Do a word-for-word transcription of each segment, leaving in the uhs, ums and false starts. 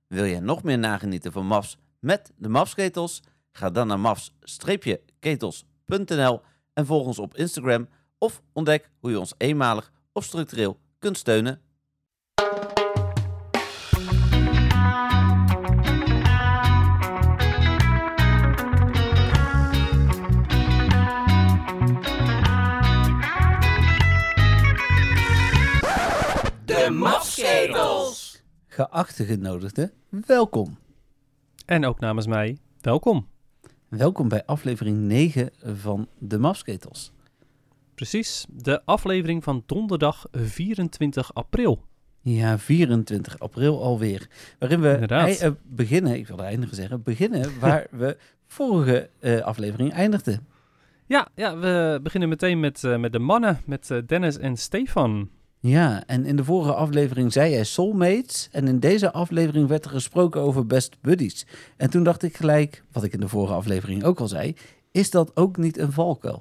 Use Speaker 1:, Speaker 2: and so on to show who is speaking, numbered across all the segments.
Speaker 1: Wil je nog meer nagenieten van M A F's met de M A F's-ketels? Ga dan naar mafs ketels punt n l en volg ons op Instagram of ontdek hoe je ons eenmalig of structureel kunt steunen.
Speaker 2: De M A F's-ketels!
Speaker 1: Geachte genodigden, welkom.
Speaker 3: En ook namens mij, welkom.
Speaker 1: Welkom bij aflevering negen van de M A F's-ketels.
Speaker 3: Precies, de aflevering van donderdag vierentwintig april.
Speaker 1: Ja, vierentwintig april alweer. Waarin we
Speaker 3: Inderdaad.
Speaker 1: ei- uh, beginnen, ik wilde eindigen zeggen, beginnen waar we vorige uh, aflevering eindigden.
Speaker 3: Ja, ja, we beginnen meteen met, uh, met de mannen, met uh, Dennis en Stefan.
Speaker 1: Ja, en in de vorige aflevering zei jij soulmates en in deze aflevering werd er gesproken over best buddies. En toen dacht ik gelijk, wat ik in de vorige aflevering ook al zei, is dat ook niet een valkuil?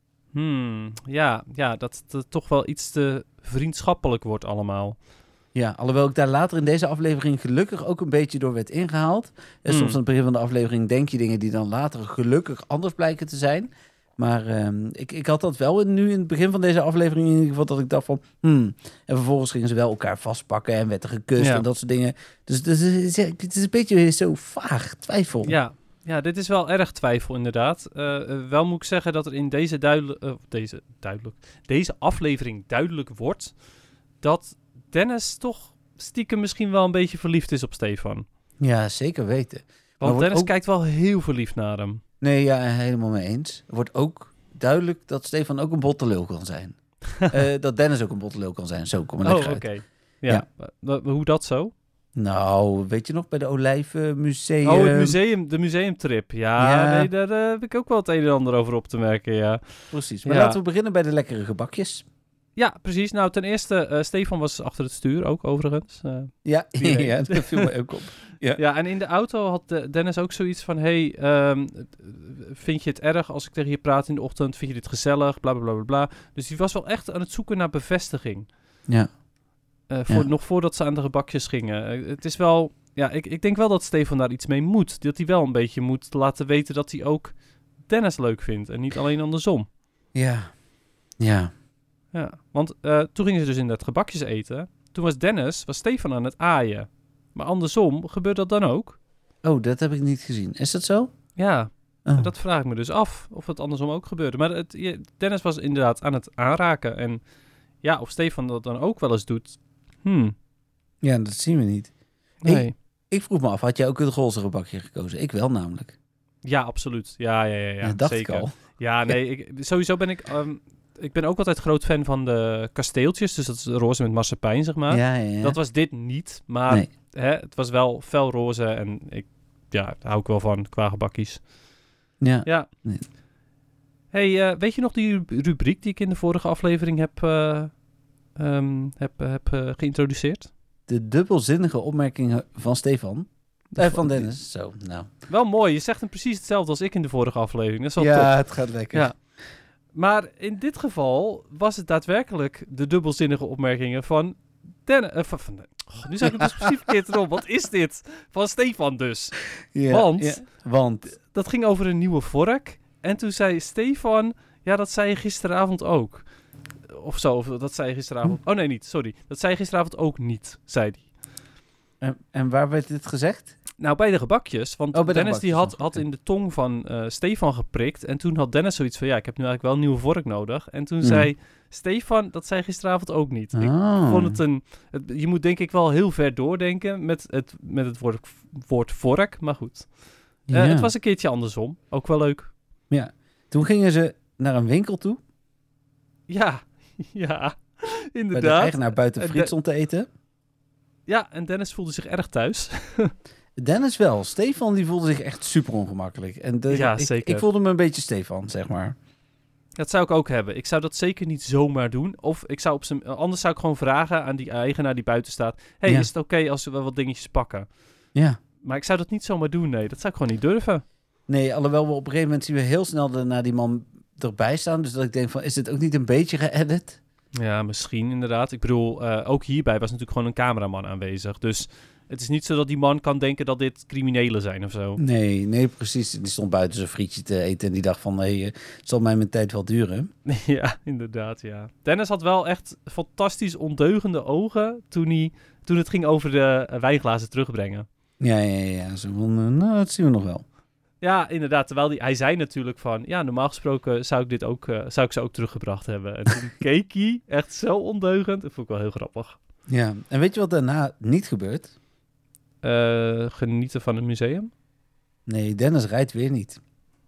Speaker 3: Hmm, ja, ja, dat het toch wel iets te vriendschappelijk wordt allemaal.
Speaker 1: Ja, alhoewel ik daar later in deze aflevering gelukkig ook een beetje door werd ingehaald. En
Speaker 3: Hmm.
Speaker 1: soms aan het begin van de aflevering denk je dingen die dan later gelukkig anders blijken te zijn. Maar um, ik, ik had dat wel in, nu in het begin van deze aflevering in ieder geval dat ik dacht van... Hmm. En vervolgens gingen ze wel elkaar vastpakken en werd er gekust
Speaker 3: Ja.
Speaker 1: en dat soort dingen. Dus, dus het is een beetje zo vaag, twijfel.
Speaker 3: Ja, ja, dit is wel erg twijfel inderdaad. Uh, uh, wel moet ik zeggen dat er in deze, duidelijk, uh, deze, duidelijk, deze aflevering duidelijk wordt dat Dennis toch stiekem misschien wel een beetje verliefd is op Stefan.
Speaker 1: Ja, zeker weten.
Speaker 3: Want
Speaker 1: wordt
Speaker 3: Dennis
Speaker 1: ook-
Speaker 3: kijkt wel heel verliefd naar hem.
Speaker 1: Nee, ja, helemaal mee eens. Er wordt ook duidelijk dat Stefan ook een botte lul kan zijn. uh, dat Dennis ook een botte lul kan zijn. Zo, kom maar
Speaker 3: Oh,
Speaker 1: lekker
Speaker 3: oké.
Speaker 1: uit.
Speaker 3: Ja.
Speaker 1: Ja.
Speaker 3: Maar- maar hoe dat zo?
Speaker 1: Nou, weet je nog, bij de Olijvenmuseum...
Speaker 3: Oh, het museum, de museumtrip. Ja,
Speaker 1: Ja.
Speaker 3: Nee, daar uh, heb ik ook wel het een en ander over op te merken, ja.
Speaker 1: Precies, maar
Speaker 3: Ja.
Speaker 1: laten we beginnen bij de lekkere gebakjes.
Speaker 3: Ja, precies. Nou, ten eerste, uh, Stefan was achter het stuur ook, overigens. Uh,
Speaker 1: Ja,
Speaker 3: Iedereen.
Speaker 1: ja, dat viel me ook op. Ja.
Speaker 3: ja, en in de auto had uh, Dennis ook zoiets van... Hey, um, vind je het erg als ik tegen je praat in de ochtend? Vind je dit gezellig? Bla, bla, bla, bla, bla. Dus die was wel echt aan het zoeken naar bevestiging.
Speaker 1: Ja.
Speaker 3: Uh, voor,
Speaker 1: Ja.
Speaker 3: Nog voordat ze aan de gebakjes gingen. Uh, het is wel... Ja, ik, ik denk wel dat Stefan daar iets mee moet. Dat hij wel een beetje moet laten weten dat hij ook Dennis leuk vindt. En niet alleen andersom.
Speaker 1: Ja. Ja.
Speaker 3: Ja, want uh, toen gingen ze dus inderdaad gebakjes eten. Toen was Dennis, was Stefan aan het aaien. Maar andersom, gebeurt dat dan ook?
Speaker 1: Oh, dat heb ik niet gezien. Is dat zo?
Speaker 3: Ja,
Speaker 1: Oh.
Speaker 3: dat vraag ik me dus af. Of het andersom ook gebeurde. Maar het, je- Dennis was inderdaad aan het aanraken. En ja, of Stefan dat dan ook wel eens doet. Hmm,
Speaker 1: Ja, dat zien we niet.
Speaker 3: nee.
Speaker 1: Ik vroeg me af, had jij ook het roze gebakje gekozen? Ik wel namelijk.
Speaker 3: Ja, absoluut. Ja, ja, ja, ja
Speaker 1: dat dacht
Speaker 3: zeker.
Speaker 1: ik al.
Speaker 3: Ja, nee, ik, sowieso ben ik... Um, ik ben ook altijd groot fan van de kasteeltjes. Dus dat is roze met marsepein, zeg maar.
Speaker 1: Ja, ja, ja.
Speaker 3: Dat was dit niet, maar
Speaker 1: Nee.
Speaker 3: hè, het was wel felroze en ik, ja, daar hou ik wel van, qua gebakkies.
Speaker 1: Ja.
Speaker 3: Ja.
Speaker 1: Nee.
Speaker 3: Hey, uh, weet je nog die ru- rubriek die ik in de vorige aflevering heb, uh, um, heb, heb uh, geïntroduceerd?
Speaker 1: De dubbelzinnige opmerkingen van Stefan. Eh, van Dennis. Zo, nou.
Speaker 3: Wel mooi, je zegt hem precies hetzelfde als ik in de vorige aflevering. Dat is wel
Speaker 1: Ja,
Speaker 3: top.
Speaker 1: het gaat lekker.
Speaker 3: Ja. Maar in dit geval was het daadwerkelijk de dubbelzinnige opmerkingen van Dennis. Uh, van, van, oh, nu zeg ik het dus precies verkeerd erop. Wat is dit? Van Stefan dus.
Speaker 1: Ja,
Speaker 3: Want-
Speaker 1: ja, want...
Speaker 3: Dat ging over een nieuwe vork. En toen zei Stefan, ja, dat zei je gisteravond ook. Of zo, of dat zei je gisteravond. Oh nee, niet, sorry. Dat zei je gisteravond ook niet, zei hij.
Speaker 1: En, en waar werd dit gezegd?
Speaker 3: Nou, bij de gebakjes. Want
Speaker 1: Oh, bij de
Speaker 3: Dennis die
Speaker 1: gebakjes
Speaker 3: had,
Speaker 1: nog,
Speaker 3: had
Speaker 1: oké.
Speaker 3: in de tong van uh, Stefan geprikt. En toen had Dennis zoiets van, ja, ik heb nu eigenlijk wel een nieuwe vork nodig. En toen
Speaker 1: Hmm.
Speaker 3: zei Stefan, dat zei je gisteravond ook niet. Ik
Speaker 1: Oh.
Speaker 3: vond het een... Het, je moet denk ik wel heel ver doordenken met het, met het woord, woord vork. Maar goed. Uh,
Speaker 1: Ja.
Speaker 3: Het was een keertje andersom. Ook wel leuk.
Speaker 1: Ja. Toen gingen ze naar een winkel toe.
Speaker 3: Ja, ja,
Speaker 1: Bij de
Speaker 3: inderdaad.
Speaker 1: eigenaar buiten
Speaker 3: En de-
Speaker 1: friet stond te eten.
Speaker 3: Ja, en Dennis voelde zich erg thuis.
Speaker 1: Dennis wel. Stefan die voelde zich echt super ongemakkelijk. En de,
Speaker 3: Ja,
Speaker 1: ik,
Speaker 3: zeker.
Speaker 1: ik voelde me een beetje Stefan, zeg maar.
Speaker 3: Dat zou ik ook hebben. Ik zou dat zeker niet zomaar doen. Of ik zou op zijn, anders zou ik gewoon vragen aan die eigenaar die buiten staat. Hey,
Speaker 1: Ja.
Speaker 3: is het oké als we wel wat dingetjes pakken?
Speaker 1: Ja.
Speaker 3: Maar ik zou dat niet zomaar doen, nee. Dat zou ik gewoon niet durven.
Speaker 1: Nee, alhoewel we op een gegeven moment zien we heel snel de, naar die man erbij staan. Dus dat ik denk van, is dit ook niet een beetje geëdit?
Speaker 3: Ja, misschien inderdaad. Ik bedoel, uh, ook hierbij was natuurlijk gewoon een cameraman aanwezig. Dus Het is niet zo dat die man kan denken dat dit criminelen zijn of zo.
Speaker 1: Nee, nee, precies. Die stond buiten zijn frietje te eten en die dacht van, hé, hey, het zal mij mijn tijd wel duren.
Speaker 3: Ja, inderdaad, ja. Dennis had wel echt fantastisch ondeugende ogen toen, hij, toen het ging over de uh, wijnglazen terugbrengen.
Speaker 1: Ja, ja, ja. Zo van, uh, nou, dat zien we nog wel.
Speaker 3: Ja, inderdaad. Terwijl die, hij zei natuurlijk van... Ja, normaal gesproken zou ik, dit ook, uh, zou ik ze ook teruggebracht hebben. En toen keek hij echt zo ondeugend. Dat vond ik wel heel grappig.
Speaker 1: Ja, en weet je wat daarna niet gebeurt?
Speaker 3: Uh, genieten van het museum?
Speaker 1: Nee, Dennis rijdt weer niet.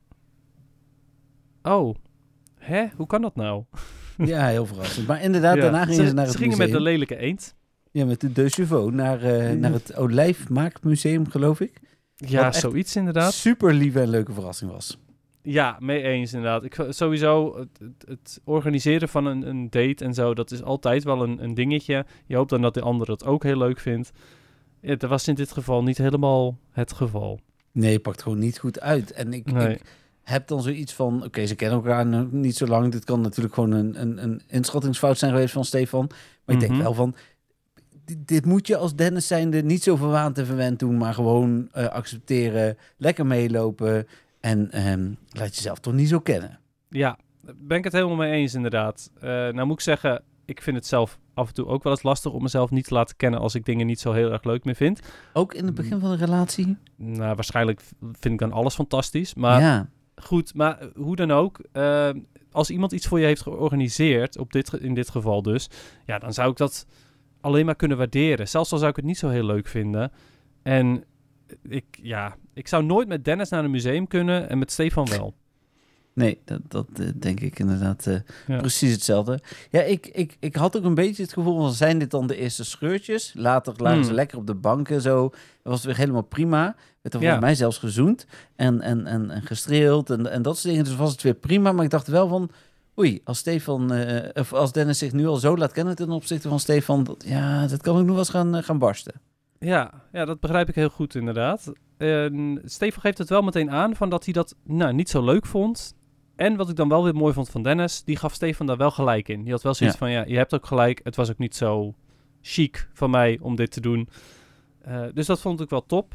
Speaker 3: Oh, hè? Hoe kan dat nou?
Speaker 1: Ja, heel verrassend. Maar inderdaad,
Speaker 3: Ja,
Speaker 1: daarna gingen ze,
Speaker 3: ze
Speaker 1: naar het
Speaker 3: Ze gingen
Speaker 1: museum.
Speaker 3: met de lelijke eend.
Speaker 1: Ja, met de De Chauveau naar, uh, naar het Olijfmaakmuseum, geloof ik.
Speaker 3: Ja,
Speaker 1: Wat echt
Speaker 3: zoiets inderdaad.
Speaker 1: Super lieve en leuke verrassing was.
Speaker 3: Ja, mee eens inderdaad. Ik, sowieso, het, het, het organiseren van een, een date en zo, dat is altijd wel een, een dingetje. Je hoopt dan dat de ander het ook heel leuk vindt. Ja, dat was in dit geval niet helemaal het geval.
Speaker 1: Nee, het pakt gewoon niet goed uit. En ik,
Speaker 3: Nee.
Speaker 1: ik heb dan zoiets van... Oké, okay, ze kennen elkaar nog niet zo lang. Dit kan natuurlijk gewoon een, een, een inschattingsfout zijn geweest van Stefan. Maar
Speaker 3: Mm-hmm.
Speaker 1: ik denk wel van... Dit, dit moet je als Dennis zijnde niet zo verwaand en verwend doen... maar gewoon uh, accepteren, lekker meelopen... en um, laat jezelf toch niet zo kennen.
Speaker 3: Ja, ben ik het helemaal mee eens inderdaad. Uh, nou moet ik zeggen, ik vind het zelf af en toe ook wel eens lastig... om mezelf niet te laten kennen als ik dingen niet zo heel erg leuk meer vind.
Speaker 1: Ook in het begin van de relatie?
Speaker 3: Nou, waarschijnlijk vind ik dan alles fantastisch. Maar
Speaker 1: ja.
Speaker 3: goed, maar hoe dan ook... Uh, als iemand iets voor je heeft georganiseerd, op dit, in dit geval dus... ja, dan zou ik dat alleen maar kunnen waarderen. Zelfs al zou ik het niet zo heel leuk vinden. En ik, ja, ik zou nooit met Dennis naar een museum kunnen en met Stefan wel.
Speaker 1: Nee, dat, dat uh, denk ik inderdaad uh,
Speaker 3: ja.
Speaker 1: precies hetzelfde. Ja, ik, ik, ik had ook een beetje het gevoel van, zijn dit dan de eerste scheurtjes? Later lagen
Speaker 3: Hmm.
Speaker 1: ze lekker op de bank en zo. Dat was weer helemaal prima. Werd er
Speaker 3: Ja.
Speaker 1: volgens mij zelfs gezoend en, en, en, en gestreeld en, en dat soort dingen. Dus was het weer prima. Maar ik dacht wel van, oei, als Stefan, uh, of als Dennis zich nu al zo laat kennen ten opzichte van Stefan, dat, ja, dat kan ook nog wel eens gaan, uh, gaan barsten.
Speaker 3: Ja, ja, dat begrijp ik heel goed inderdaad. Uh, Stefan geeft het wel meteen aan van dat hij dat nou, niet zo leuk vond. En wat ik dan wel weer mooi vond van Dennis, die gaf Stefan daar wel gelijk in. Die had wel zoiets
Speaker 1: Ja.
Speaker 3: van, ja, je hebt ook gelijk. Het was ook niet zo chic van mij om dit te doen. Uh, dus dat vond ik wel top.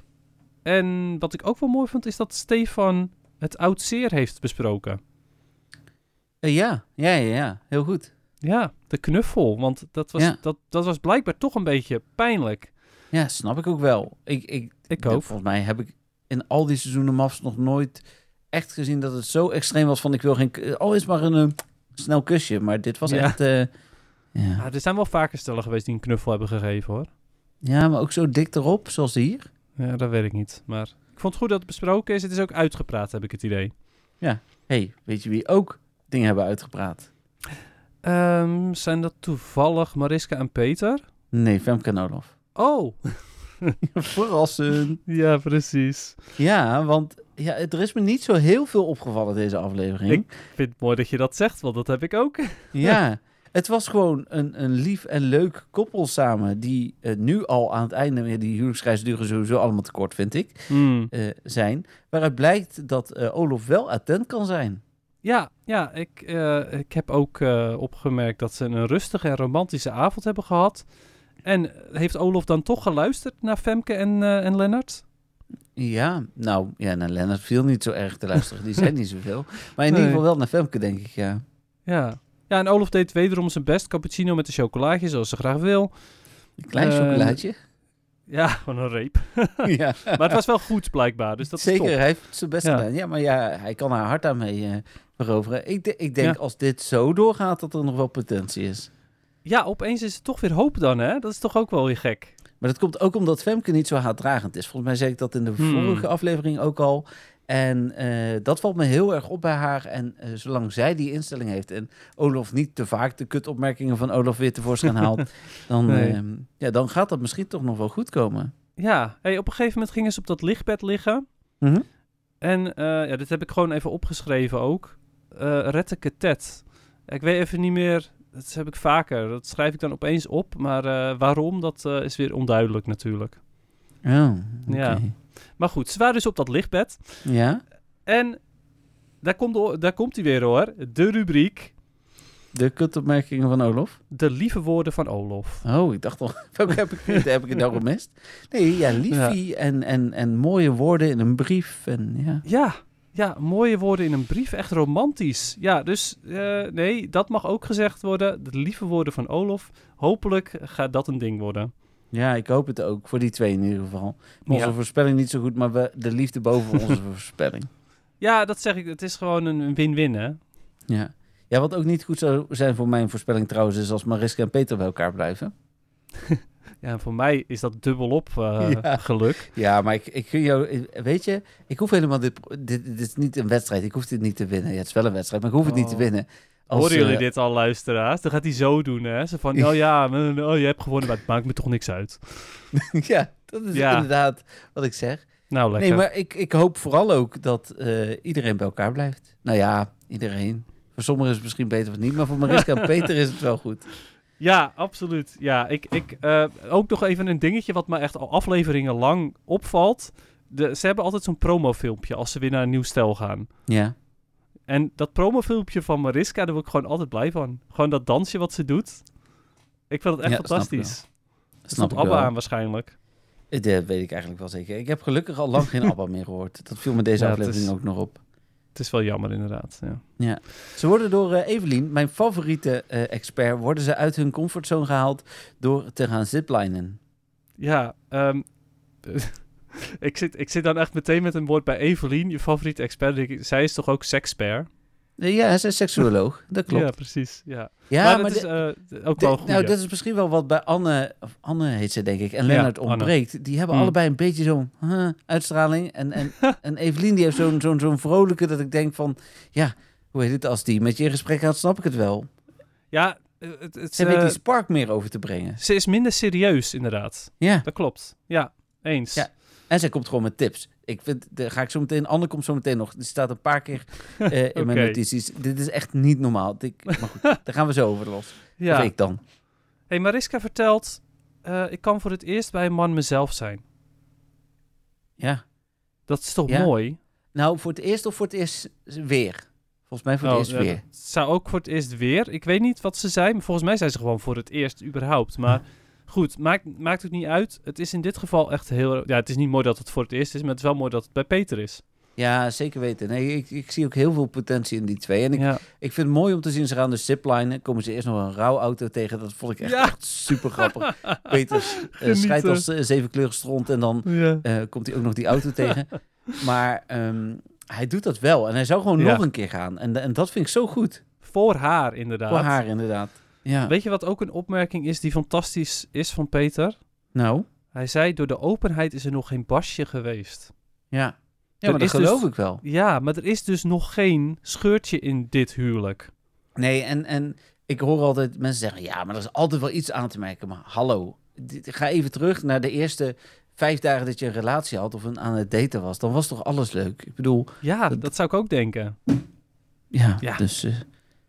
Speaker 3: En wat ik ook wel mooi vond, is dat Stefan het oud zeer heeft besproken.
Speaker 1: Uh, ja, ja, ja, ja, heel goed.
Speaker 3: Ja, de knuffel. Want dat was,
Speaker 1: Ja.
Speaker 3: dat, dat was blijkbaar toch een beetje pijnlijk.
Speaker 1: Ja, snap ik ook wel. Ik, ik,
Speaker 3: Ik ook.
Speaker 1: Volgens mij heb ik in al die seizoenen M A F S nog nooit echt gezien dat het zo extreem was van ik wil geen... Al is maar een uh, snel kusje, maar dit was
Speaker 3: Ja.
Speaker 1: echt... Uh, ja.
Speaker 3: Ja, er zijn wel vaker stellen geweest die een knuffel hebben gegeven, hoor.
Speaker 1: ja, maar ook zo dik erop, zoals hier.
Speaker 3: Ja, dat weet ik niet. Maar ik vond het goed dat het besproken is. Het is ook uitgepraat, heb ik het idee.
Speaker 1: Hey, weet je wie ook dingen hebben uitgepraat?
Speaker 3: Um, zijn dat toevallig Mariska en Peter?
Speaker 1: Nee, Femke en Olaf.
Speaker 3: Oh!
Speaker 1: Verrassend.
Speaker 3: Ja, precies.
Speaker 1: Ja, want ja, er is me niet zo heel veel opgevallen deze aflevering.
Speaker 3: Ik vind het mooi dat je dat zegt, want dat heb ik ook.
Speaker 1: Ja, het was gewoon een, een lief en leuk koppel samen... die uh, nu al aan het einde... Ja, die huwelijksreis duren sowieso allemaal te kort, vind ik,
Speaker 3: Hmm.
Speaker 1: uh, zijn. Waaruit blijkt dat uh, Olaf wel attent kan zijn.
Speaker 3: Ja, ja ik, uh, ik heb ook uh, opgemerkt dat ze een rustige en romantische avond hebben gehad. En heeft Olaf dan toch geluisterd naar Femke en, uh, en Lennart?
Speaker 1: Ja, nou, ja, naar Lennart viel niet zo erg te luisteren. Die zei niet zoveel. Maar in
Speaker 3: Nee.
Speaker 1: ieder geval wel naar Femke, denk ik, ja.
Speaker 3: Ja. Ja, en Olaf deed wederom zijn best. Cappuccino met een chocolaatje, zoals ze graag wil.
Speaker 1: Een klein
Speaker 3: Uh,
Speaker 1: chocolaatje.
Speaker 3: Ja, gewoon een reep.
Speaker 1: Ja.
Speaker 3: Maar het was wel goed, blijkbaar. Dus dat is
Speaker 1: Zeker,
Speaker 3: top.
Speaker 1: hij heeft zijn best
Speaker 3: Ja.
Speaker 1: gedaan. Ja, maar ja, hij kan haar hart daarmee uh, veroveren. Ik, de- ik denk,
Speaker 3: Ja.
Speaker 1: als dit zo doorgaat, dat er nog wel potentie is.
Speaker 3: Ja, opeens is het toch weer hoop dan, hè? Dat is toch ook wel weer gek.
Speaker 1: Maar dat komt ook omdat Femke niet zo haatdragend is. Volgens mij zei ik dat in de
Speaker 3: Hmm.
Speaker 1: vorige aflevering ook al. En uh, dat valt me heel erg op bij haar. En uh, zolang zij die instelling heeft en Olaf niet te vaak de kutopmerkingen van Olaf weer tevoorschijn haalt, dan,
Speaker 3: Nee.
Speaker 1: uh, ja, dan gaat dat misschien toch nog wel goed komen.
Speaker 3: Ja, hey, op een gegeven moment gingen ze op dat lichtbed liggen.
Speaker 1: Mm-hmm.
Speaker 3: En uh, ja, dit heb ik gewoon even opgeschreven ook. Uh, Retteketet. Ik weet even niet meer, dat heb ik vaker. Dat schrijf ik dan opeens op. Maar uh, waarom, dat uh, is weer onduidelijk natuurlijk.
Speaker 1: Oh, okay.
Speaker 3: Ja. Maar goed, ze waren dus op dat lichtbed.
Speaker 1: Ja?
Speaker 3: En daar komt, de, daar komt hij weer hoor. De rubriek.
Speaker 1: De kutopmerkingen van Olof?
Speaker 3: De lieve woorden van Olof.
Speaker 1: Oh, ik dacht al, welke heb ik, heb ik het nou gemist? Nee, ja, liefie ja. En, en, en mooie woorden in een brief. En, ja.
Speaker 3: Ja, ja, mooie woorden in een brief. Echt romantisch. Ja, dus uh, nee, dat mag ook gezegd worden. De lieve woorden van Olof. Hopelijk gaat dat een ding worden.
Speaker 1: Ja, ik hoop het ook. Voor die twee in ieder geval. Onze ja. voorspelling niet zo goed, maar we, de liefde boven onze voorspelling.
Speaker 3: Ja, dat zeg ik. Het is gewoon een win-win, hè?
Speaker 1: Ja. Ja, wat ook niet goed zou zijn voor mijn voorspelling trouwens... is als Mariska en Peter bij elkaar blijven.
Speaker 3: Ja, voor mij is dat dubbelop uh, ja. geluk.
Speaker 1: Ja, maar ik, ik kun jou... Weet je, ik hoef helemaal dit, dit... Dit is niet een wedstrijd. Ik hoef dit niet te winnen. Ja, het is wel een wedstrijd, maar ik hoef het oh. niet te winnen.
Speaker 3: Als, Horen jullie uh, dit al, luisteraars? Dan gaat hij zo doen, hè? Zo van, oh ja, oh, je hebt gewonnen, maar het maakt me toch niks uit.
Speaker 1: Ja, dat is ja. inderdaad wat ik zeg.
Speaker 3: Nou, lekker.
Speaker 1: Nee, maar ik, ik hoop vooral ook dat uh, iedereen bij elkaar blijft. Nou ja, iedereen. Voor sommigen is het misschien beter of niet, maar voor Mariska en Peter is het wel goed.
Speaker 3: Ja, absoluut. Ja, ik, ik, uh, ook nog even een dingetje wat me echt al afleveringen lang opvalt. De, ze hebben altijd zo'n promofilmpje als ze weer naar een nieuw stel gaan.
Speaker 1: Ja.
Speaker 3: En dat promofilmpje van Mariska, daar word ik gewoon altijd blij van. Gewoon dat dansje wat ze doet. Ik vind het echt ja, fantastisch.
Speaker 1: Snap
Speaker 3: dat stond ABBA aan waarschijnlijk.
Speaker 1: Dat weet ik eigenlijk wel zeker. Ik heb gelukkig al lang geen ABBA meer gehoord. Dat viel me deze ja, aflevering is, ook nog op.
Speaker 3: Het is wel jammer inderdaad. Ja.
Speaker 1: Ja. Ze worden door uh, Evelien, mijn favoriete uh, expert, worden ze uit hun comfortzone gehaald door te gaan ziplinen.
Speaker 3: Ja, um, ik, zit, ik zit dan echt meteen met een woord bij Evelien, je favoriete expert. Zij is toch ook sekspert?
Speaker 1: Ja, ze is seksuoloog. Dat klopt.
Speaker 3: Ja, precies. Ja,
Speaker 1: ja
Speaker 3: maar,
Speaker 1: maar
Speaker 3: dat
Speaker 1: de,
Speaker 3: is uh, ook wel goed.
Speaker 1: Nou, dat is misschien wel wat bij Anne, of Anne heet ze denk ik, en Lennart ja, ontbreekt. Die hebben mm. allebei een beetje zo'n huh, uitstraling. En, en, en Evelien die heeft zo'n, zo'n, zo'n vrolijke dat ik denk van, ja, hoe heet het, als die met je in gesprek gaat, snap ik het wel.
Speaker 3: Ja, het, het,
Speaker 1: ze uh, weet die spark meer over te brengen.
Speaker 3: Ze is minder serieus, inderdaad.
Speaker 1: Ja.
Speaker 3: Dat klopt. Ja, eens. Ja.
Speaker 1: En zij komt gewoon met tips. Ik vind, de, ga ik zo meteen, Anne komt zo meteen nog. Die staat een paar keer uh, in okay. mijn notities. Dit is echt niet normaal. Ik, maar goed, daar gaan we zo over los. Ja. Of ik dan.
Speaker 3: Hey, Mariska vertelt, uh, ik kan voor het eerst bij een man mezelf zijn.
Speaker 1: Ja.
Speaker 3: Dat is toch
Speaker 1: ja.
Speaker 3: mooi?
Speaker 1: Nou, voor het eerst of voor het eerst weer? Volgens mij voor het oh, eerst
Speaker 3: ja,
Speaker 1: weer.
Speaker 3: Het zou ook voor het eerst weer. Ik weet niet wat ze zei, maar volgens mij zei ze gewoon voor het eerst überhaupt. Maar... Goed, maakt, maakt het niet uit. Het is in dit geval echt heel... Ja, het is niet mooi dat het voor het eerst is, maar het is wel mooi dat het bij Peter is.
Speaker 1: Ja, zeker weten. Nee, ik, ik zie ook heel veel potentie in die twee. En ik,
Speaker 3: ja.
Speaker 1: ik vind het mooi om te zien, ze gaan de ziplinen. Komen ze eerst nog een rouwauto tegen. Dat vond ik echt, ja. echt super grappig. Peter uh, scheidt als uh, zevenkleurig stront en dan ja. uh, komt hij ook nog die auto tegen. Maar um, hij doet dat wel. En hij zou gewoon ja. nog een keer gaan. En, en dat vind ik zo goed.
Speaker 3: Voor haar, inderdaad.
Speaker 1: Voor haar, inderdaad. Ja.
Speaker 3: Weet je wat ook een opmerking is die fantastisch is van Peter?
Speaker 1: Nou?
Speaker 3: Hij zei, door de openheid is er nog geen basje geweest.
Speaker 1: Ja, ja maar dat geloof dus, ik wel.
Speaker 3: Ja, maar er is dus nog geen scheurtje in dit huwelijk.
Speaker 1: Nee, en, en ik hoor altijd mensen zeggen, ja, maar er is altijd wel iets aan te merken. Maar hallo, ga even terug naar de eerste vijf dagen dat je een relatie had of een, aan het daten was. Dan was toch alles leuk? Ik bedoel...
Speaker 3: Ja, dat, dat zou ik ook denken.
Speaker 1: Ja, ja. dus... Uh,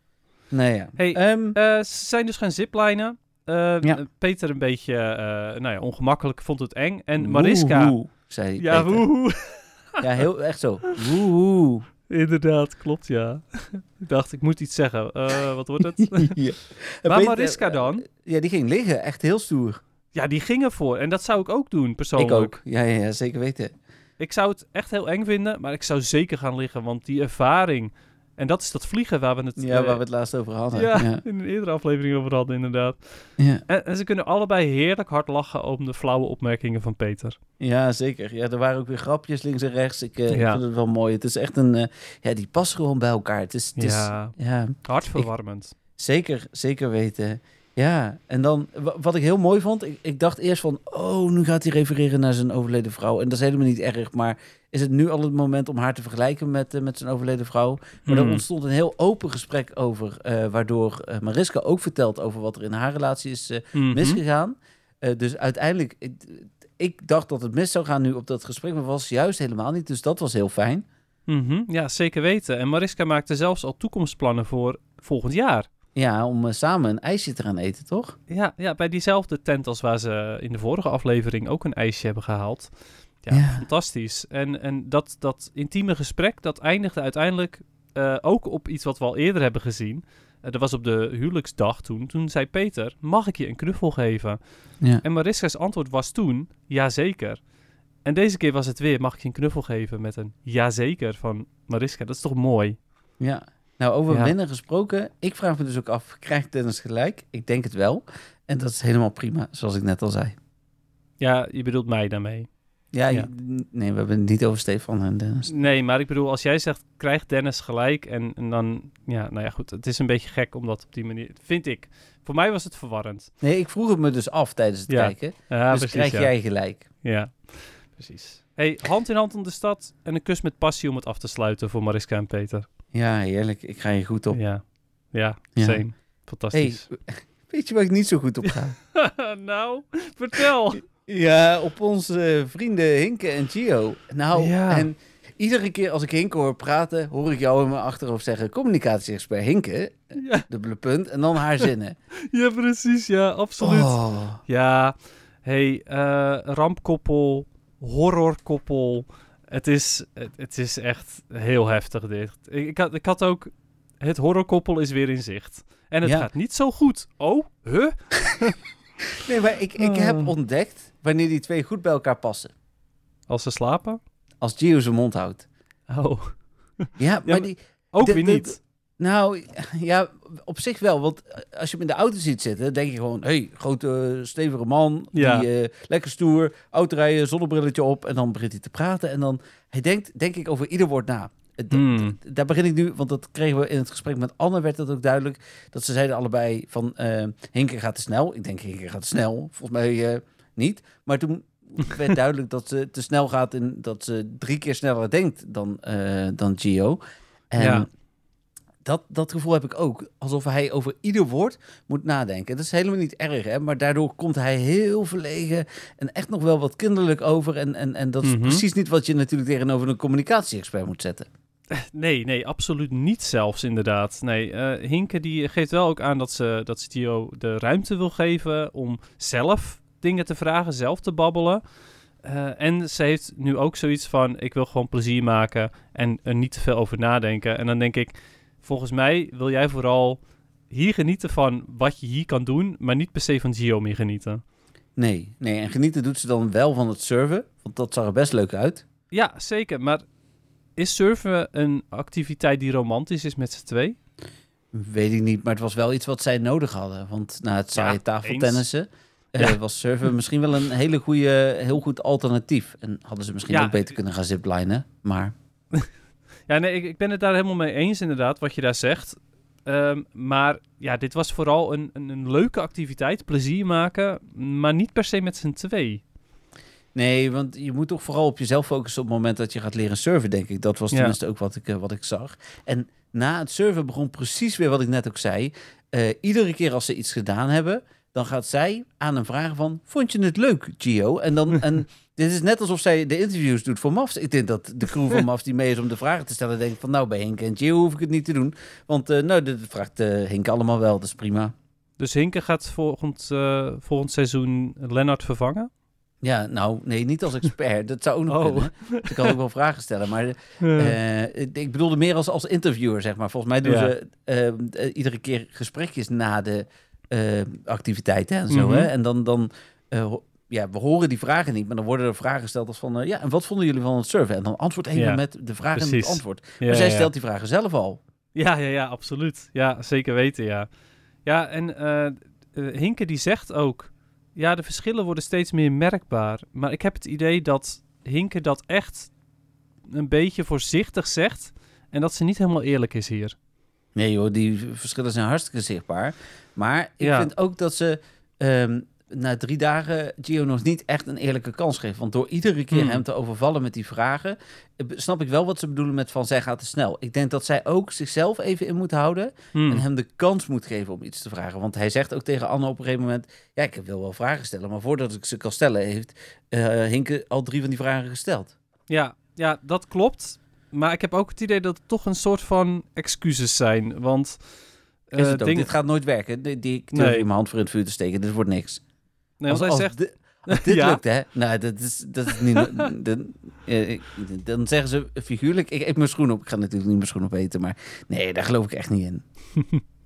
Speaker 1: Nee, ja.
Speaker 3: Hey, um, uh, ze zijn dus gaan ziplinen. Uh, ja. Peter een beetje uh, nou ja, ongemakkelijk, vond het eng. En Mariska...
Speaker 1: Woehoe, zei
Speaker 3: ja,
Speaker 1: Peter.
Speaker 3: Woehoe.
Speaker 1: Ja, heel, echt zo. Woehoe.
Speaker 3: Inderdaad, klopt, ja. Ik dacht, ik moet iets zeggen. Uh, wat wordt het? Ja. Maar Peter, Mariska dan? Uh,
Speaker 1: ja, die ging liggen. Echt heel stoer.
Speaker 3: Ja, die ging ervoor. En dat zou ik ook doen, persoonlijk.
Speaker 1: Ik ook. Ja, ja, ja, zeker weten.
Speaker 3: Ik zou het echt heel eng vinden, maar ik zou zeker gaan liggen. Want die ervaring... En dat is dat vliegen waar we het...
Speaker 1: Ja, uh, waar we het laatst over hadden.
Speaker 3: Ja,
Speaker 1: ja.
Speaker 3: in een eerdere aflevering over hadden, inderdaad.
Speaker 1: Ja.
Speaker 3: En, en ze kunnen allebei heerlijk hard lachen om de flauwe opmerkingen van Peter.
Speaker 1: Ja, zeker. Ja, er waren ook weer grapjes links en rechts. Ik, uh, ja. ik vind het wel mooi. Het is echt een... Uh, ja, die passen gewoon bij elkaar. Het is... Het
Speaker 3: ja,
Speaker 1: is, ja,
Speaker 3: hartverwarmend.
Speaker 1: Ik, zeker, zeker weten. Ja, en dan... W- wat ik heel mooi vond... Ik, ik dacht eerst van... Oh, nu gaat hij refereren naar zijn overleden vrouw. En dat is helemaal niet erg, maar... Is het nu al het moment om haar te vergelijken met, uh, met zijn overleden vrouw? Maar hmm. er ontstond een heel open gesprek over... Uh, waardoor uh, Mariska ook vertelt over wat er in haar relatie is uh, mm-hmm. misgegaan. Uh, dus uiteindelijk... Ik, ik dacht dat het mis zou gaan nu op dat gesprek... maar was juist helemaal niet. Dus dat was heel fijn.
Speaker 3: Mm-hmm. Ja, zeker weten. En Mariska maakte zelfs al toekomstplannen voor volgend jaar.
Speaker 1: Ja, om uh, samen een ijsje te gaan eten, toch?
Speaker 3: Ja, ja, bij diezelfde tent als waar ze in de vorige aflevering ook een ijsje hebben gehaald. Ja, ja, fantastisch. En, en dat, dat intieme gesprek, dat eindigde uiteindelijk uh, ook op iets wat we al eerder hebben gezien. Uh, dat was op de huwelijksdag toen. Toen zei Peter, mag ik je een knuffel geven?
Speaker 1: Ja.
Speaker 3: En Mariska's antwoord was toen, jazeker. En deze keer was het weer, mag ik je een knuffel geven? Met een jazeker van Mariska. Dat is toch mooi?
Speaker 1: Ja. Nou, over
Speaker 3: Ja.
Speaker 1: winnen gesproken. Ik vraag me dus ook af, krijgt Dennis gelijk? Ik denk het wel. En dat is helemaal prima, zoals ik net al zei.
Speaker 3: Ja, je bedoelt mij daarmee.
Speaker 1: Ja,
Speaker 3: Ja.
Speaker 1: je- nee, we hebben het niet over Stefan en Dennis.
Speaker 3: Nee, maar ik bedoel, als jij zegt, krijgt Dennis gelijk en, en dan, ja, nou ja, goed. Het is een beetje gek om dat op die manier, vind ik. Voor mij was het verwarrend.
Speaker 1: Nee, ik vroeg het me dus af tijdens het
Speaker 3: Ja.
Speaker 1: kijken.
Speaker 3: Ja,
Speaker 1: dus
Speaker 3: precies,
Speaker 1: krijg
Speaker 3: ja.
Speaker 1: jij gelijk.
Speaker 3: Ja, precies. Hey, hand in hand om de stad en een kus met passie om het af te sluiten voor Mariska en Peter.
Speaker 1: Ja, heerlijk. Ik ga je goed op.
Speaker 3: Ja, ja,
Speaker 1: Ja.
Speaker 3: same.
Speaker 1: Hey,
Speaker 3: Fantastisch.
Speaker 1: weet je waar ik niet zo goed op ga?
Speaker 3: nou, vertel.
Speaker 1: Ja, op onze vrienden Hinke en Gio. Nou,
Speaker 3: Ja.
Speaker 1: en iedere keer als ik Hinke hoor praten, hoor ik jou in mijn achterhoofd zeggen, communicatie-expert Hinke,
Speaker 3: Ja,
Speaker 1: dubbele punt, en dan haar zinnen.
Speaker 3: ja, precies. Ja, absoluut.
Speaker 1: Oh.
Speaker 3: Ja, hey, eh, rampkoppel, horrorkoppel. Het is, het, het is echt heel heftig dit. Ik, ik, had, ik had ook... Het horrorkoppel is weer in zicht. En het
Speaker 1: Ja.
Speaker 3: gaat niet zo goed. Oh, huh?
Speaker 1: Nee, maar ik, ik heb
Speaker 3: Oh.
Speaker 1: ontdekt wanneer die twee goed bij elkaar passen.
Speaker 3: Als ze slapen?
Speaker 1: Als Gio zijn mond houdt.
Speaker 3: Oh,
Speaker 1: Ja, maar
Speaker 3: maar-
Speaker 1: die...
Speaker 3: ook
Speaker 1: de-
Speaker 3: weer
Speaker 1: de-
Speaker 3: niet.
Speaker 1: Nou, ja, op zich wel. Want als je hem in de auto ziet zitten, denk je gewoon... hey, grote, stevige man,
Speaker 3: Ja.
Speaker 1: die, eh, lekker stoer, autorijden, zonnebrilletje op... en dan begint hij te praten en dan... Hij denkt, denk ik, over ieder woord na. D-
Speaker 3: Hmm.
Speaker 1: d- Daar begin ik nu, want dat kregen we in het gesprek met Anne... werd dat ook duidelijk, dat ze zeiden allebei van... eh Hinke gaat te snel. Ik denk, Hinke gaat te snel. Volgens mij eh, niet. Maar toen werd duidelijk dat ze te snel gaat... en dat ze drie keer sneller denkt dan, eh, dan Gio. En...
Speaker 3: Ja.
Speaker 1: Dat, dat gevoel heb ik ook. Alsof hij over ieder woord moet nadenken. Dat is helemaal niet erg, hè? Maar daardoor komt hij heel verlegen en echt nog wel wat kinderlijk over. En, en, en dat is
Speaker 3: Mhm.
Speaker 1: precies niet wat je natuurlijk tegenover een communicatie-expert moet zetten.
Speaker 3: Nee, nee, absoluut niet zelfs inderdaad. Nee, eh, Hinke die geeft wel ook aan dat ze, dat ze Gio de ruimte wil geven om zelf dingen te vragen, zelf te babbelen. Uh, en ze heeft nu ook zoiets van, ik wil gewoon plezier maken en er niet te veel over nadenken. En dan denk ik, volgens mij wil jij vooral hier genieten van wat je hier kan doen, maar niet per se van Gio meer genieten.
Speaker 1: Nee, nee, en genieten doet ze dan wel van het surfen, want dat zag er best leuk uit.
Speaker 3: Ja, zeker. Maar is surfen een activiteit die romantisch is met z'n twee?
Speaker 1: Weet ik niet, maar het was wel iets wat zij nodig hadden. Want na het saaie
Speaker 3: Ja,
Speaker 1: tafeltennissen eh,
Speaker 3: Ja.
Speaker 1: was surfen misschien wel een hele goede, heel goed alternatief. En hadden ze misschien
Speaker 3: Ja.
Speaker 1: ook beter kunnen gaan ziplinen, maar...
Speaker 3: Ja, nee, ik, ik ben het daar helemaal mee eens inderdaad, wat je daar zegt. Um, maar ja, dit was vooral een, een, een leuke activiteit, plezier maken, maar niet per se met z'n twee.
Speaker 1: Nee, want je moet toch vooral op jezelf focussen op het moment dat je gaat leren surfen, denk ik. Dat was
Speaker 3: Ja.
Speaker 1: tenminste ook wat ik, uh, wat ik zag. En na het surfen begon precies weer wat ik net ook zei. Uh, iedere keer als ze iets gedaan hebben, dan gaat zij aan hem vragen van... Vond je het leuk, Gio? En dan... en dit is net alsof zij de interviews doet voor M A F S. Ik denk dat de crew van M A F S die mee is om de vragen te stellen... denkt van nou, bij Hinke en Gio hoef ik het niet te doen. Want uh, nou, dat vraagt uh, Hinke allemaal wel, dat is prima.
Speaker 3: Dus Hinke gaat volgend, uh, volgend seizoen Lennart vervangen?
Speaker 1: Ja, nou, nee, niet als expert. Dat zou ook nog
Speaker 3: Oh.
Speaker 1: kunnen. Dus ik kan ook wel vragen stellen. Maar uh, ik, ik bedoelde meer als, als interviewer, zeg maar. Volgens mij doen
Speaker 3: Ja.
Speaker 1: ze uh, uh, iedere keer gesprekjes na de uh, activiteiten en zo.
Speaker 3: Mm-hmm.
Speaker 1: Hè? En dan, dan uh, ja, we horen die vragen niet, maar dan worden er vragen gesteld als van... Uh, ja, en wat vonden jullie van het surfen? En dan antwoordt even
Speaker 3: Ja.
Speaker 1: met de vraag en
Speaker 3: Precies.
Speaker 1: het antwoord.
Speaker 3: Ja,
Speaker 1: Maar zij
Speaker 3: ja.
Speaker 1: stelt die vragen zelf al.
Speaker 3: Ja, ja, ja, absoluut. Ja, zeker weten, ja. Ja, en uh, uh, Hinke die zegt ook... Ja, de verschillen worden steeds meer merkbaar. Maar ik heb het idee dat Hinke dat echt een beetje voorzichtig zegt... en dat ze niet helemaal eerlijk is hier.
Speaker 1: Nee joh, die verschillen zijn hartstikke zichtbaar. Maar ik
Speaker 3: Ja.
Speaker 1: vind ook dat ze um, na drie dagen Gio nog niet echt een eerlijke kans geeft. Want door iedere keer
Speaker 3: Hmm.
Speaker 1: hem te overvallen met die vragen... snap ik wel wat ze bedoelen met van zij gaat te snel. Ik denk dat zij ook zichzelf even in moet houden...
Speaker 3: Hmm.
Speaker 1: en hem de kans moet geven om iets te vragen. Want hij zegt ook tegen Anne op een gegeven moment... ja, ik wil wel vragen stellen, maar voordat ik ze kan stellen... heeft uh, Hinke al drie van die vragen gesteld.
Speaker 3: Ja, ja, dat klopt. Maar ik heb ook het idee dat het toch een soort van excuses zijn. Want...
Speaker 1: Is het
Speaker 3: uh,
Speaker 1: ook?
Speaker 3: dingen-
Speaker 1: Dit gaat nooit werken. Die, die ik durf
Speaker 3: Nee.
Speaker 1: in mijn hand voor in het vuur te steken. Dit wordt niks.
Speaker 3: Nee,
Speaker 1: Als,
Speaker 3: want hij
Speaker 1: als
Speaker 3: zegt...
Speaker 1: di- als dit
Speaker 3: Ja.
Speaker 1: lukt, hè? Nou, dat is, dat is niet... dan, eh, dan zeggen ze figuurlijk... Ik eet mijn schoen op. Ik ga natuurlijk niet mijn schoen opeten, maar... Nee, daar geloof ik echt niet in.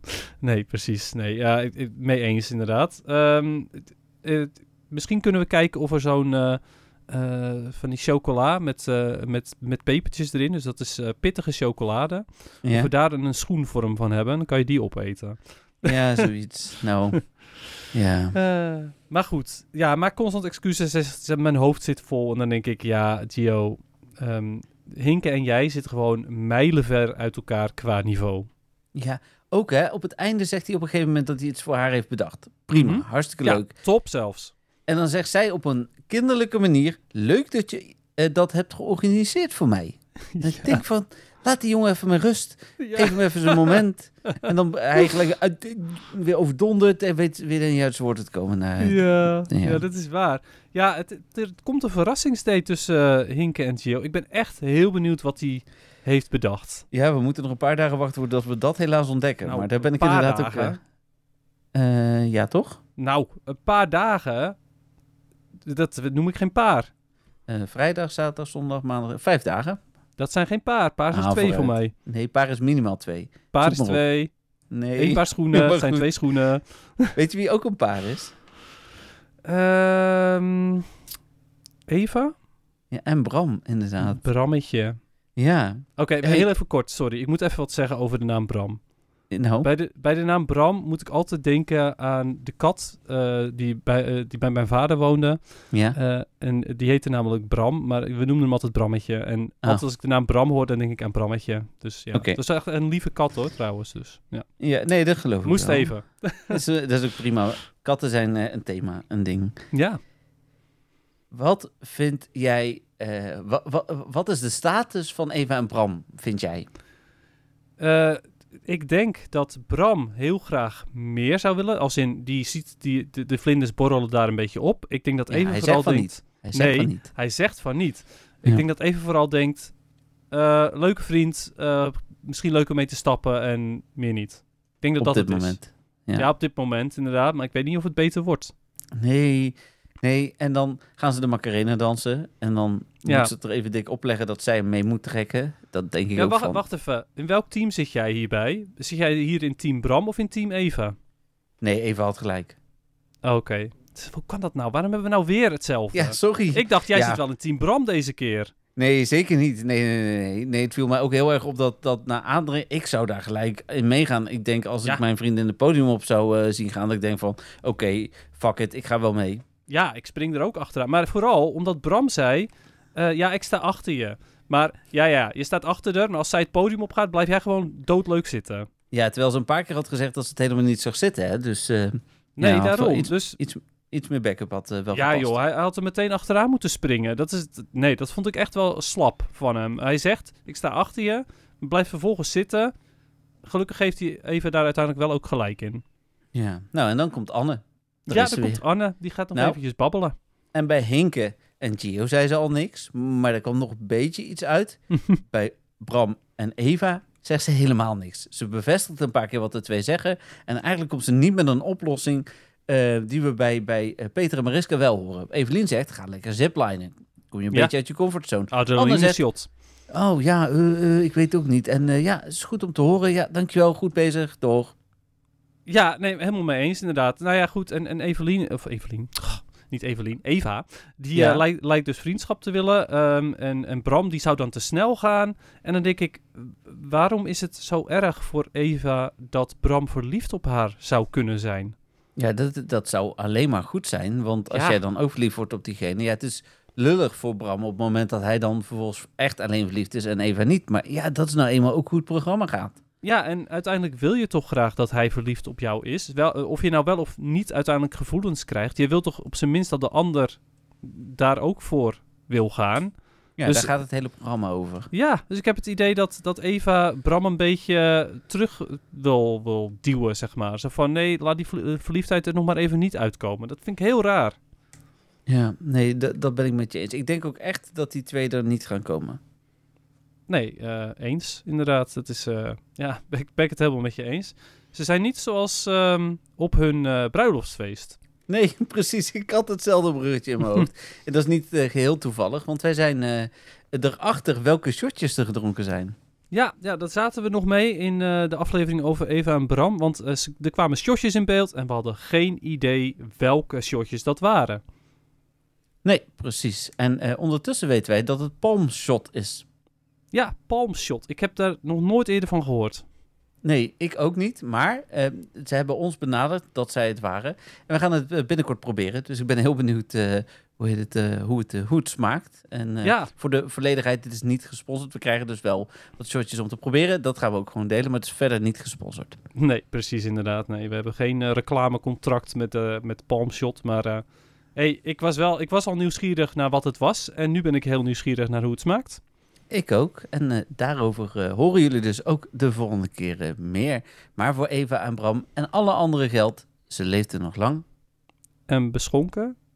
Speaker 3: Nee, precies. Nee, ja, ik, ik, mee eens inderdaad. Um, het, het, misschien kunnen we kijken of er zo'n uh, uh, van die chocola met, uh, met, met pepertjes erin. Dus dat is uh, pittige chocolade.
Speaker 1: Ja.
Speaker 3: Of we daar een schoenvorm van hebben, dan kan je die opeten.
Speaker 1: Ja, zoiets. Nou, ja.
Speaker 3: Uh, maar goed, ja, maak constant excuses. Mijn hoofd zit vol. En dan denk ik, ja, Gio, um, Hinke en jij zitten gewoon mijlenver uit elkaar qua niveau.
Speaker 1: Ja, ook hè. Op het einde zegt hij op een gegeven moment dat hij iets voor haar heeft bedacht. Prima, mm-hmm. Hartstikke
Speaker 3: ja,
Speaker 1: leuk.
Speaker 3: Top zelfs.
Speaker 1: En dan zegt zij op een kinderlijke manier, leuk dat je uh, dat hebt georganiseerd voor mij. En ja. ik denk van, laat die jongen even met rust. Ja. Geef hem even zijn moment. En dan eigenlijk uh, weer overdonderd en weet weer niet uit zijn woord te komen. Naar,
Speaker 3: ja, ja. ja, dat is waar. Ja, het, het, er komt een verrassingsdate tussen uh, Hinke en Gio. Ik ben echt heel benieuwd wat hij heeft bedacht.
Speaker 1: Ja, we moeten nog een paar dagen wachten voordat we dat helaas ontdekken. Nou, maar daar ben ik inderdaad dagen. ook... Uh, uh, ja, toch?
Speaker 3: Nou, een paar dagen... Dat noem ik geen paar.
Speaker 1: Uh, vrijdag, zaterdag, zondag, maandag... Vijf dagen.
Speaker 3: Dat zijn geen paar. Paar is ah, twee voor mij.
Speaker 1: Nee, paar is minimaal twee.
Speaker 3: Paar is twee. Nee. Eén paar schoenen. Het zijn twee schoenen.
Speaker 1: Weet je wie ook een paar is?
Speaker 3: Um, Eva?
Speaker 1: Ja, en Bram, inderdaad.
Speaker 3: Brammetje.
Speaker 1: Ja.
Speaker 3: Oké, okay, hey. heel even kort. Sorry, ik moet even wat zeggen over de naam Bram.
Speaker 1: No.
Speaker 3: Bij, de, bij de naam Bram moet ik altijd denken aan de kat uh, die, bij, uh, die bij mijn vader woonde.
Speaker 1: Ja.
Speaker 3: Uh, en die heette namelijk Bram, maar we noemden hem altijd Brammetje. En
Speaker 1: oh.
Speaker 3: altijd als ik de naam Bram hoor, dan denk ik aan Brammetje. Dus ja,
Speaker 1: okay.
Speaker 3: dat is echt een lieve kat hoor, trouwens. Dus, ja.
Speaker 1: ja, nee, dat geloof ik
Speaker 3: Moest
Speaker 1: wel.
Speaker 3: even.
Speaker 1: dat, is, dat is ook prima. Katten zijn uh, een thema, een ding.
Speaker 3: Ja.
Speaker 1: Wat vind jij... Uh, wa, wa, wat is de status van Eva en Bram, vind jij?
Speaker 3: Uh, ik denk dat Bram heel graag meer zou willen. Als in, die ziet die, de, de vlinders borrelen daar een beetje op. Ik denk dat
Speaker 1: ja,
Speaker 3: Eva
Speaker 1: hij
Speaker 3: vooral
Speaker 1: zegt
Speaker 3: denkt...
Speaker 1: Van niet. Hij zegt
Speaker 3: nee,
Speaker 1: van niet.
Speaker 3: hij zegt van niet. Ik
Speaker 1: ja.
Speaker 3: denk dat Eva vooral denkt... Uh, leuke vriend, uh, misschien leuk om mee te stappen en meer niet. Ik denk dat
Speaker 1: op
Speaker 3: dat
Speaker 1: dit
Speaker 3: het
Speaker 1: moment.
Speaker 3: is. Ja. ja, op dit moment inderdaad. Maar ik weet niet of het beter wordt.
Speaker 1: Nee... Nee, en dan gaan ze de Macarena dansen. En dan
Speaker 3: ja.
Speaker 1: moet ze het er even dik opleggen dat zij hem mee moet trekken. Dat denk ik
Speaker 3: ja,
Speaker 1: ook
Speaker 3: wacht,
Speaker 1: van.
Speaker 3: Wacht even. In welk team zit jij hierbij? Zit jij hier in team Bram of in team Eva?
Speaker 1: Nee, Eva had gelijk.
Speaker 3: Oké. Okay. Hoe kan dat nou? Waarom hebben we nou weer hetzelfde?
Speaker 1: Ja, sorry.
Speaker 3: Ik dacht, jij
Speaker 1: ja.
Speaker 3: zit wel in team Bram deze keer.
Speaker 1: Nee, zeker niet. Nee, nee, nee, nee. nee het viel mij ook heel erg op dat, dat na aandringen... Ik zou daar gelijk in meegaan. Ik denk, als ja. ik mijn vrienden in het podium op zou uh, zien gaan... dat ik denk van, oké, okay, fuck it, ik ga wel mee.
Speaker 3: Ja, ik spring er ook achteraan. Maar vooral omdat Bram zei... Uh, ja, ik sta achter je. Maar ja, ja, je staat achter haar. Maar als zij het podium opgaat, blijf jij gewoon doodleuk zitten.
Speaker 1: Ja, terwijl ze een paar keer had gezegd dat ze het helemaal niet zag zitten. Hè? Dus uh,
Speaker 3: nee,
Speaker 1: ja,
Speaker 3: daarom.
Speaker 1: Iets,
Speaker 3: dus...
Speaker 1: iets, iets meer backup had uh, wel
Speaker 3: Ja
Speaker 1: gepast.
Speaker 3: joh, hij, hij had er meteen achteraan moeten springen. Dat is, nee, dat vond ik echt wel slap van hem. Hij zegt, ik sta achter je. Blijf vervolgens zitten. Gelukkig heeft hij even daar uiteindelijk wel ook gelijk in.
Speaker 1: Ja, nou en dan komt Anne.
Speaker 3: Daar ja, dan komt Anne. Die gaat nog nou, eventjes babbelen.
Speaker 1: En bij Hinke en Gio zei ze al niks. Maar er kwam nog een beetje iets uit. Bij Bram en Eva zegt ze helemaal niks. Ze bevestigt een paar keer wat de twee zeggen. En eigenlijk komt ze niet met een oplossing... Uh, die we bij, bij uh, Peter en Mariska wel horen. Evelien zegt, ga lekker ziplinen. Kom je een ja. beetje uit je comfortzone.
Speaker 3: Adrenaline shot.
Speaker 1: Oh ja, uh, uh, ik weet het ook niet. En uh, ja, het is goed om te horen. Ja, dankjewel, goed bezig, door.
Speaker 3: Ja, nee, helemaal mee eens inderdaad. Nou ja, goed. En, en Evelien, of Evelien, oh, niet Evelien, Eva, die ja. uh, lijkt, lijkt dus vriendschap te willen. Um, en, en Bram, die zou dan te snel gaan. En dan denk ik, waarom is het zo erg voor Eva dat Bram verliefd op haar zou kunnen zijn?
Speaker 1: Ja, dat, dat zou alleen maar goed zijn. Want als
Speaker 3: ja.
Speaker 1: jij dan ook verliefd wordt op diegene... Ja, het is lullig voor Bram op het moment dat hij dan vervolgens echt alleen verliefd is en Eva niet. Maar ja, dat is nou eenmaal ook hoe het programma gaat.
Speaker 3: Ja, en uiteindelijk wil je toch graag dat hij verliefd op jou is. Wel, of je nou wel of niet uiteindelijk gevoelens krijgt. Je wilt toch op zijn minst dat de ander daar ook voor wil gaan.
Speaker 1: Ja, dus, daar gaat het hele programma over.
Speaker 3: Ja, dus ik heb het idee dat, dat Eva Bram een beetje terug wil, wil duwen, zeg maar. Zo van, nee, laat die verliefdheid er nog maar even niet uitkomen. Dat vind ik heel raar.
Speaker 1: Ja, nee, d- dat ben ik met je eens. Ik denk ook echt dat die twee er niet gaan komen.
Speaker 3: Nee, uh, eens, inderdaad. Dat is, uh, ja, ben ik, ben ik het helemaal met je eens. Ze zijn niet zoals um, op hun uh, bruiloftsfeest.
Speaker 1: Nee, precies. Ik had hetzelfde bruggetje in mijn hoofd. En dat is niet uh, geheel toevallig, want wij zijn uh, erachter welke shotjes er gedronken zijn.
Speaker 3: Ja, ja, dat zaten we nog mee in uh, de aflevering over Eva en Bram. Want uh, er kwamen shotjes in beeld en we hadden geen idee welke shotjes dat waren.
Speaker 1: Nee, precies. En uh, ondertussen weten wij dat het palmshot is.
Speaker 3: Ja, palmshot. Ik heb daar nog nooit eerder van gehoord.
Speaker 1: Nee, ik ook niet. Maar uh, ze hebben ons benaderd dat zij het waren. En we gaan het uh, binnenkort proberen. Dus ik ben heel benieuwd uh, hoe, heet het, uh, hoe, het, uh, hoe het smaakt. En uh, ja. Voor de volledigheid, dit is niet gesponsord. We krijgen dus wel wat shotjes om te proberen. Dat gaan we ook gewoon delen, maar het is verder niet gesponsord.
Speaker 3: Nee, precies inderdaad. Nee, we hebben geen uh, reclamecontract met, uh, met Palmshot. Maar uh, hey, ik, was wel, ik was al nieuwsgierig naar wat het was. En nu ben ik heel nieuwsgierig naar hoe het smaakt.
Speaker 1: Ik ook. En uh, daarover uh, horen jullie dus ook de volgende keer uh, meer. Maar voor Eva en Bram en alle anderen geldt, ze leefden nog lang.
Speaker 3: En beschonken.